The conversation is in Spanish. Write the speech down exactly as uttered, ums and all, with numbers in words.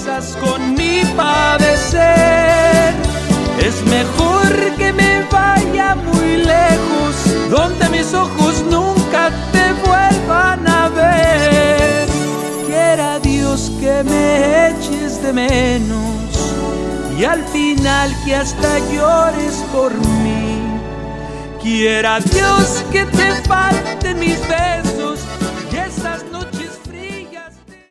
empatizas con mi padecer. Es mejor que me vaya muy lejos, donde mis ojos nunca te vuelvan a ver. Quiera Dios que me eches de menos y al final que hasta llores por mí. Quiera Dios que te falten mis besos y esas noches